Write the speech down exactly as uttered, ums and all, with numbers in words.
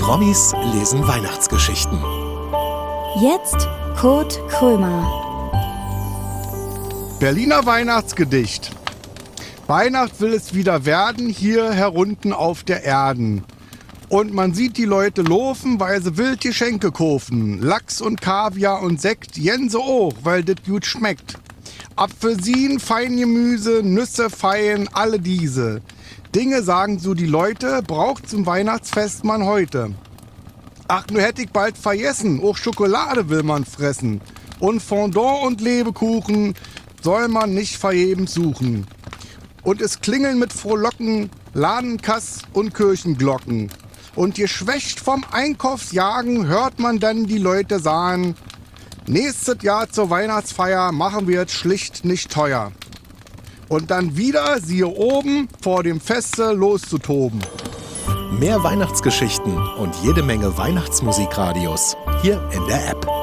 Promis lesen Weihnachtsgeschichten. Jetzt Kurt Krömer. Berliner Weihnachtsgedicht. Weihnacht will es wieder werden, hier herunten auf der Erden. Und man sieht die Leute laufen, weil sie wild Geschenke kaufen. Lachs und Kaviar und Sekt, Jense auch, weil das gut schmeckt. Apfelsinen, Feingemüse, Nüsse, Feien, alle diese Dinge, sagen so die Leute, braucht zum Weihnachtsfest man heute. Ach, nur hätte ich bald vergessen, auch Schokolade will man fressen. Und Fondant und Lebkuchen soll man nicht vergebens suchen. Und es klingeln mit Frohlocken Ladenkass und Kirchenglocken. Und geschwächt vom Einkaufsjagen hört man dann die Leute sagen, nächstes Jahr zur Weihnachtsfeier machen wir es schlicht nicht teuer. Und dann wieder, siehe oben, vor dem Feste loszutoben. Mehr Weihnachtsgeschichten und jede Menge Weihnachtsmusikradios hier in der App.